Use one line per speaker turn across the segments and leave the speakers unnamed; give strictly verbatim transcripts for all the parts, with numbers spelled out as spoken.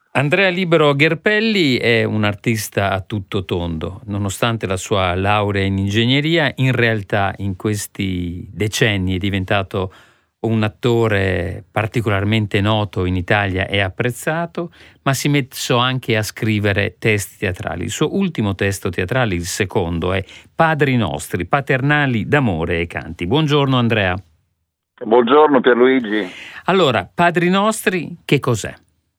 Andrea Libero Gherpelli è un artista a tutto tondo. Nonostante la sua laurea in ingegneria, in realtà in questi decenni è diventato un attore particolarmente noto in Italia e apprezzato, ma si è messo anche a scrivere testi teatrali. Il suo ultimo testo teatrale, il secondo, è Padri Nostri, paternali d'amore e canti. Buongiorno Andrea.
Buongiorno Pierluigi.
Allora, Padri Nostri, che cos'è?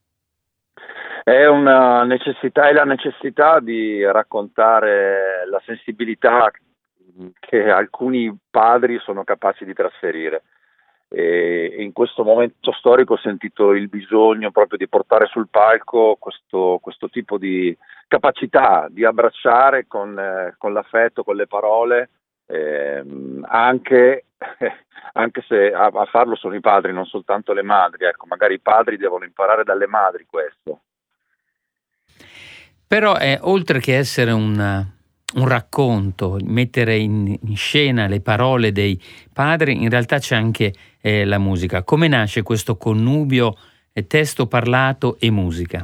È una necessità, è la necessità di raccontare la sensibilità che alcuni padri sono capaci di trasferire. E in questo momento storico ho sentito il bisogno proprio di portare sul palco questo, questo tipo di capacità di abbracciare con, eh, con l'affetto, con le parole, eh, anche, anche se a, a farlo sono i padri, non soltanto le madri. Ecco, magari i padri devono imparare dalle madri questo.
Però è, oltre che essere un, un racconto, mettere in, in scena le parole dei padri, in realtà c'è anche eh, la musica. Come nasce questo connubio eh, testo parlato e musica?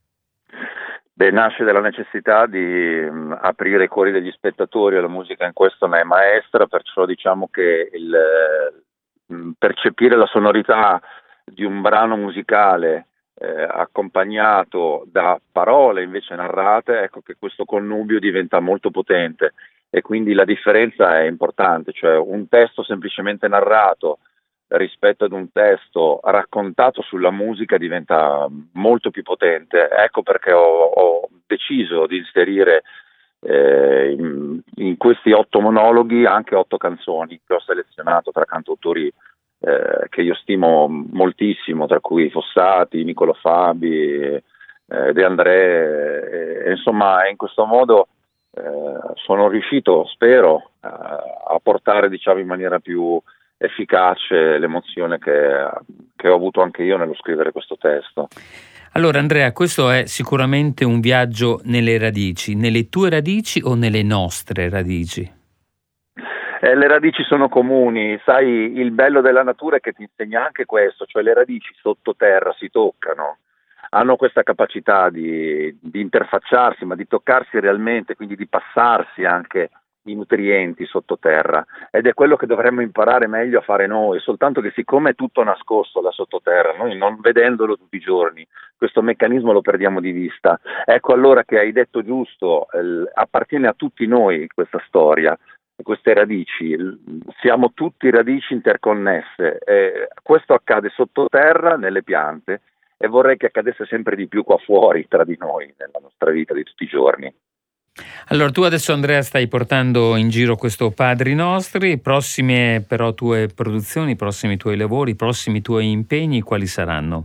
Beh, nasce dalla necessità di mh, aprire i cuori degli spettatori, la musica in questo ne è maestra, perciò diciamo che il mh, percepire la sonorità di un brano musicale eh, accompagnato da parole invece narrate, ecco che questo connubio diventa molto potente e quindi la differenza è importante, cioè un testo semplicemente narrato rispetto ad un testo raccontato sulla musica diventa molto più potente. Ecco perché ho, ho deciso di inserire eh, in, in questi otto monologhi anche otto canzoni che ho selezionato tra cantautori eh, che io stimo moltissimo, tra cui Fossati, Niccolo Fabi, eh, De André, e, insomma in questo modo eh, sono riuscito, spero, eh, a portare diciamo in maniera più efficace l'emozione che, che ho avuto anche io nello scrivere questo testo.
Allora Andrea, questo è sicuramente un viaggio nelle radici, nelle tue radici o nelle nostre radici?
Eh, le radici sono comuni, sai, il bello della natura è che ti insegna anche questo, cioè le radici sottoterra si toccano, hanno questa capacità di, di interfacciarsi, ma di toccarsi realmente, quindi di passarsi anche i nutrienti sottoterra, ed è quello che dovremmo imparare meglio a fare noi, soltanto che siccome è tutto nascosto là sottoterra, noi non vedendolo tutti i giorni, questo meccanismo lo perdiamo di vista. Ecco allora che hai detto giusto, eh, appartiene a tutti noi questa storia, queste radici, siamo tutti radici interconnesse, eh, questo accade sottoterra nelle piante e vorrei che accadesse sempre di più qua fuori tra di noi nella nostra vita di tutti i giorni.
Allora tu adesso Andrea stai portando in giro questo Padri Nostri, prossime però tue produzioni, prossimi tuoi lavori, prossimi tuoi impegni, quali saranno?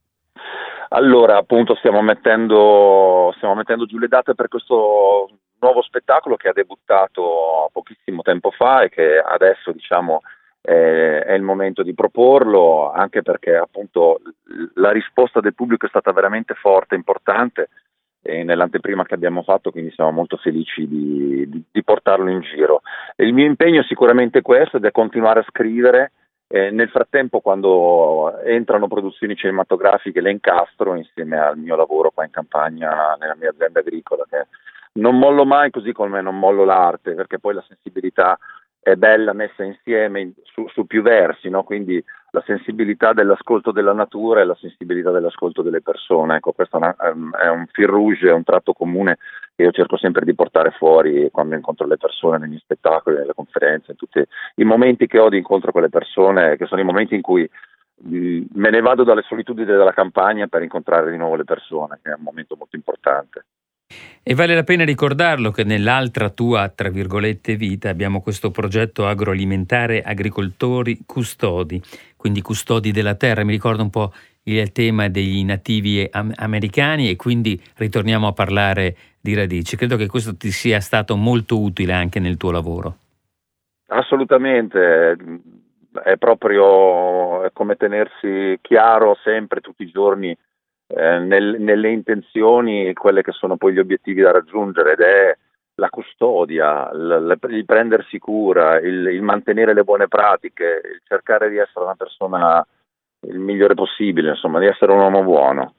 Allora appunto stiamo mettendo, stiamo mettendo giù le date per questo nuovo spettacolo che ha debuttato pochissimo tempo fa e che adesso diciamo è, è il momento di proporlo, anche perché appunto la risposta del pubblico è stata veramente forte, importante e nell'anteprima che abbiamo fatto, quindi siamo molto felici di, di, di portarlo in giro. E il mio impegno è sicuramente questo ed è continuare a scrivere. Eh, nel frattempo, quando entrano produzioni cinematografiche, le incastro insieme al mio lavoro qua in campagna nella mia azienda agricola, che non mollo mai, così come non mollo l'arte, perché poi la sensibilità è bella messa insieme su, su più versi, no? Quindi la sensibilità dell'ascolto della natura e la sensibilità dell'ascolto delle persone. Ecco, questo è, una, è un fil rouge, è un tratto comune che io cerco sempre di portare fuori quando incontro le persone nei miei spettacoli, nelle conferenze, in tutti i momenti che ho di incontro con le persone, che sono i momenti in cui mh, me ne vado dalle solitudini della campagna per incontrare di nuovo le persone, che è un momento molto importante.
E vale la pena ricordarlo che nell'altra tua, tra virgolette, vita abbiamo questo progetto agroalimentare Agricoltori Custodi, quindi custodi della terra. Mi ricordo un po' il tema degli nativi am- americani e quindi ritorniamo a parlare di radici. Credo che questo ti sia stato molto utile anche nel tuo lavoro.
Assolutamente, è proprio come tenersi chiaro sempre, tutti i giorni, eh, nel, nelle intenzioni, quelle che sono poi gli obiettivi da raggiungere, ed è la custodia, il, il prendersi cura, il, il mantenere le buone pratiche, il cercare di essere una persona il migliore possibile, insomma, di essere un uomo buono.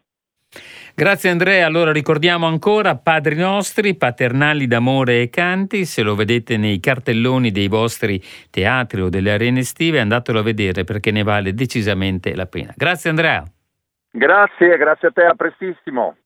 Grazie Andrea, allora ricordiamo ancora Padri Nostri, paternali d'amore e canti, se lo vedete nei cartelloni dei vostri teatri o delle arene estive andatelo a vedere perché ne vale decisamente la pena. Grazie Andrea.
Grazie, grazie a te, a prestissimo.